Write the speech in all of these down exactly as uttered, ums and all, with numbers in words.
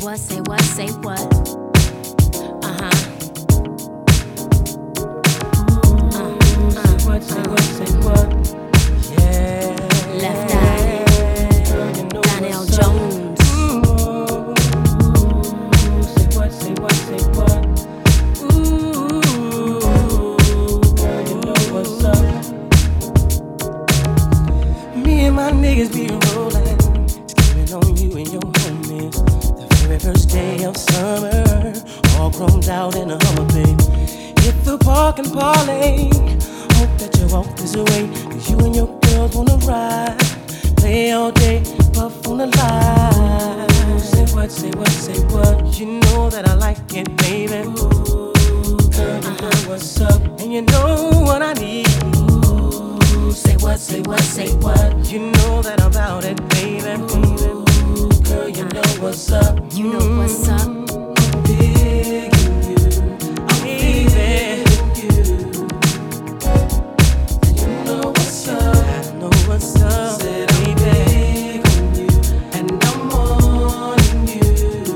what, say what, say what. Uh-huh. Uh, uh, say what, say what, say what. Yeah. Left Eye. You know Donnell what's up. Jones. Ooh, say what, say what, say what. Ooh, girl, you know what's up. Me and my niggas be rolling, skipping on you and your homies. The very first day of summer, all grown out in a Hummer, baby. Hit the park and parlay. Hope that you walk this way, cause you and your girls wanna ride. Play all day, puff on the line. Say what, say what, say what. You know that I like it, baby. Ooh, girl, you know what's up, and you know what I need. Ooh, say what, say what, say what. You know that I'm about it, baby. Ooh, girl, you know what's up. You know what's up. I'm digging you. I'm feeling you. And you know what's up. I know what's up. Said I'm begging you, and I'm wanting you.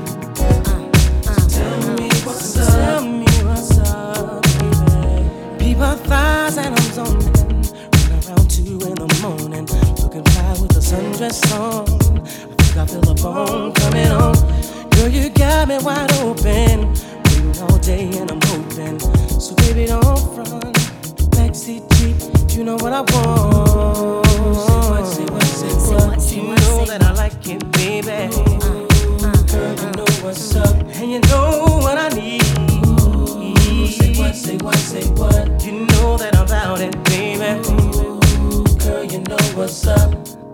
Uh, uh, Tell me what's up. Tell me what's up, baby. Peep her thighs and I'm zoning. Run around two in the morning, looking fly with the sundress on. I think I feel a bone coming on. Girl, you got me wide open, waiting all day and I'm hoping. So baby, don't front, backseat Jeep, you know what I want. Say what, say what, say what. Say You what, know say that I like it, baby. uh, uh, Girl, you know what's up, and you know what I need. Ooh, say what, say what, say what. You know that I'm about it, baby. Ooh, girl, you know what's up.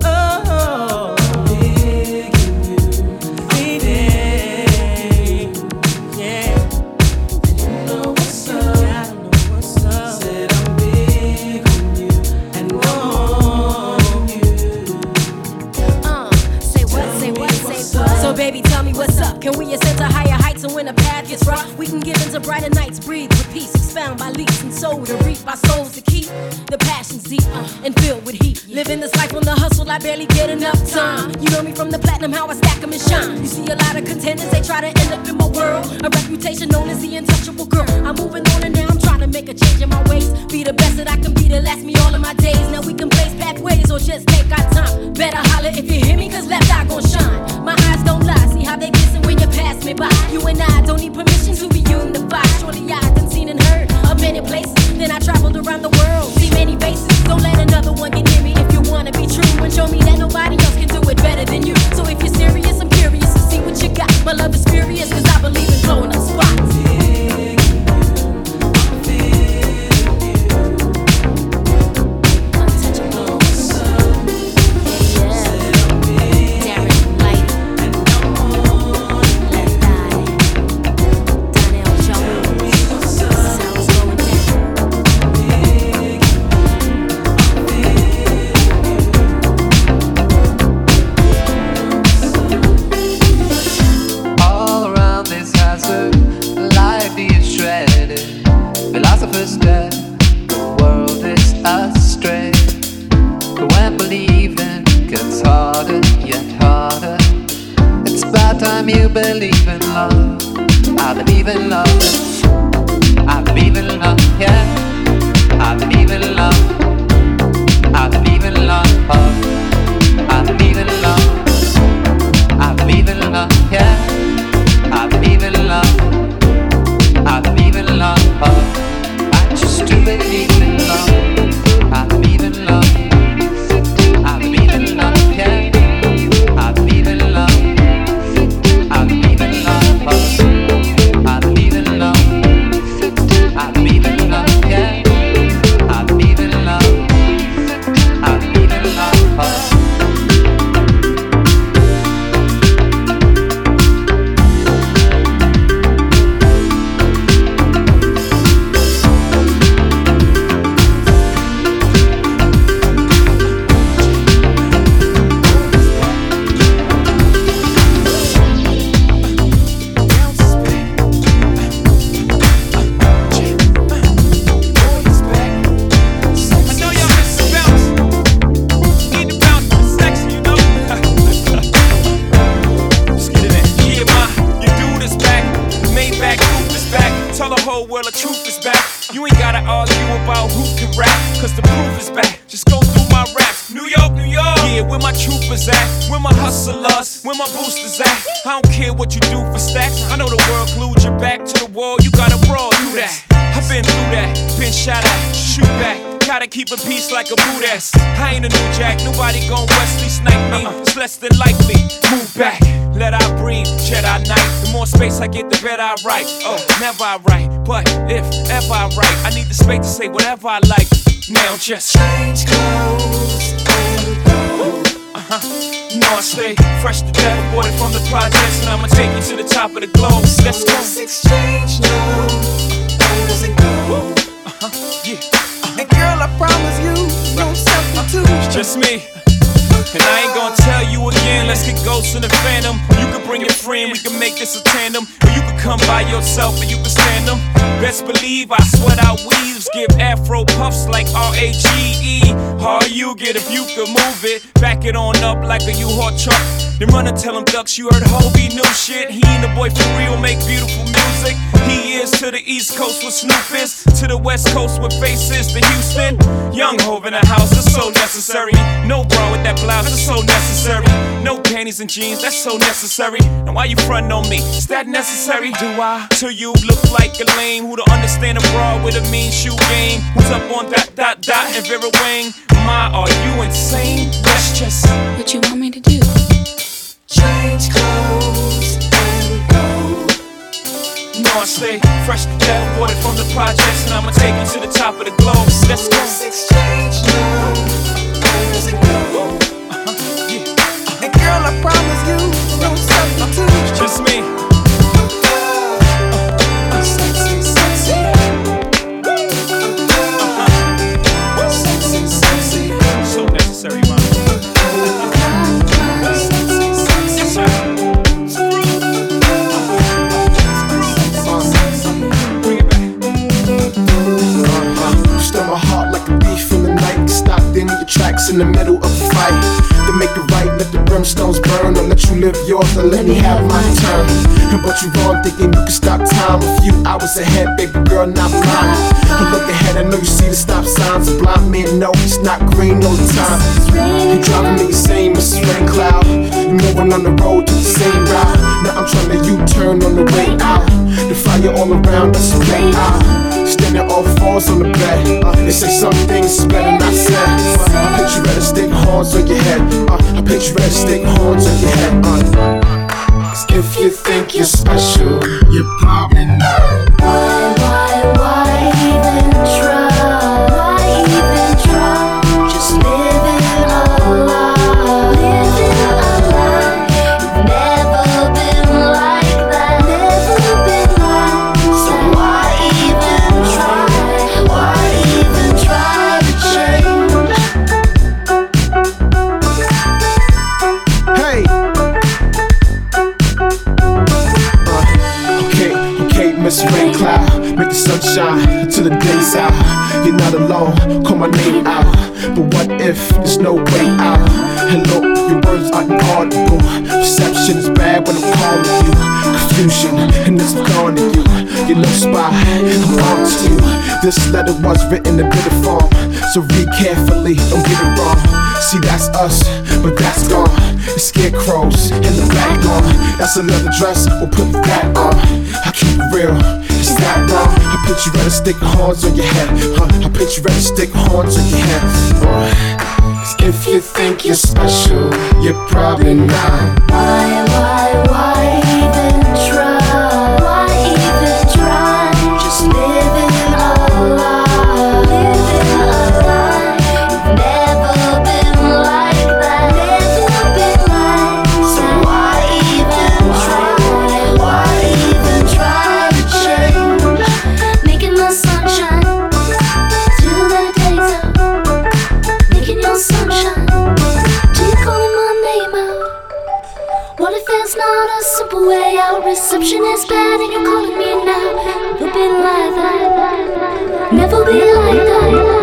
Oh, I'm digging you, I'm digging you, yeah. And you know what's up, I know what's up. Said I'm big on you, and I'm on you. uh. Say what, say what, say what. So baby, tell me what's up. Can we ascend to higher heights, and when the path gets rough, we can get into brighter nights, breathe with peace, expound by leaps and soul to reap our souls to keep the passions deep uh, and filled with heat. Living this life on the hustle, I barely get enough time. You know me from the platinum, how I stack 'em and shine. You see a lot of contenders, they try to end up in my world. A reputation known as the untouchable girl. I'm moving on and now I'm trying to make a change in my ways. Be the best that I can be to last me all of my days. Now we can blaze pathways or just take our time. Better holler if you hear me, cause left eye gon' shine. My eyes don't lie, see how they glisten when you pass me by. You and I don't need permission to be unified. Surely I done seen and heard of many places. Then I traveled around the world, see many faces. Don't let another one get near me if you wanna be true. And show me that nobody else can do it better than you. So if you're serious, I'm curious to see what you got. My love is furious, cause I believe in blowing up spots. Philosopher's dead, the world is astray. But when believing gets harder, yet harder, it's about time you believe in love. I believe in love. I believe in love, yeah. I believe in love. I believe in love. I believe in love. I believe in love, yeah. I believe in love. I believe in love. I just do believe in love. I believe in love. I believe in love, yeah. I believe in love. I believe in love. I believe in love. I believe in love, yeah. I believe in love. I believe in love. girl, the truth is back. You ain't gotta argue about who can rap, cause the proof is back. Just go through my raps. New York, New York. Yeah, where my troopers at? Where my hustlers? Where my boosters at? I don't care what you do for stacks. I know the world glued your back to the wall. You gotta brawl through that. I've been through that. Been shot at. Shoot back. Gotta keep a peace like a Buddhist. I ain't a new jack. Nobody gon' Wesley snipe me. It's less than likely. Move back. Let I breathe. Jedi Knight. The more space I get, the better I write. Oh, never I write. But if ever I write, I need the space to say whatever I like. Now just change clothes and go. Uh-huh. You know I stay fresh to death, aborted from the projects, and I'ma take you to the top of the globe. Let's go. Let's exchange now. Where does it go? Uh-huh. Yeah. Uh-huh. And girl, I promise you, no substitute. It's just me. And I ain't gonna tell you again, let's get Ghosts in the Phantom. You can bring your friend, we can make this a tandem. Or you can come by yourself and you can stand them. Best believe I sweat out weaves, give afro puffs like R A G E. How you get if you could move it, back it on up like a U-Haul truck. Then run and tell him ducks you heard Hobie new shit. He and the boy for real make beautiful music. He is to the East Coast with Snoop is, to the West Coast with Faces to Houston. Young Hov in the house, that's so necessary. No bra with that blouse, that's so necessary. No panties and jeans, that's so necessary. Now why you frontin' on me? Is that necessary? Do I? To you look like a lame who don't understand a bra with a mean shoe game. Who's up on dot dot dot and Vera Wang? My, are you insane? That's just what you want me to do. Change clothes and go. You know I stay fresh to death, aborted from the projects, and I'ma take you to the top of the globe. Let's go. Let's exchange now. Where does it go? Uh-huh. Yeah. Uh-huh. And girl, I promise you, no substitute. It's just me. Uh, sexy, sexy. Uh-huh. Sexy, sexy. So necessary, man. Tracks in the middle of a fight. To make it right, let the brimstones burn. Or let you live yours, or let me have my turn. But you wrong thinking you can stop time. A few hours ahead, baby girl, not mine. I look ahead, I know you see the stop signs. A blind man, no, it's not green all the time. You driving me insane, Missus Rain Cloud. You moving on the road to the same route. Now I'm trying to U-turn on the way out. The fire all around us, play out. Standing all fours on the bed. Uh, they say some things is better not said. Uh, I picture red stick horns on your head. Uh, I picture red stick horns on your head. Uh. If you think you're special, you're probably not. Why, why, why even try? Why even try? Just living a lie, living a lie. You've never been like that, never been like. So why even try? Why even try to change? Hey. Uh, okay, okay, Miss Rain Cloud, make the sun shine till the day's out. You're not alone, call my name out. But what if there's no way out? Hello, your words are inaudible. Reception is bad when I'm calling you. Confusion, and it's gone to you. Your no spot, I'm on to you. This letter was written in bitter form, so read carefully, don't get it wrong. See, that's us, but that's gone. The scarecrows in the back lawn. That's another dress, we'll put that on. I keep it real, it's that wrong. I picture red stick horns on your head. Huh? I picture red stick horns on your head. Uh, if you think you're special, you're probably not. Why, why, why even try? Why even try? Just living a lie, living a lie. You've never been like that, never been like. So why even try? Why even try to change? Making the sunshine till the day's out. Making your sunshine till you're calling my name out. What if there's not a simple way out? Reception is bad and you're calling me now. Never been like that, never be like that.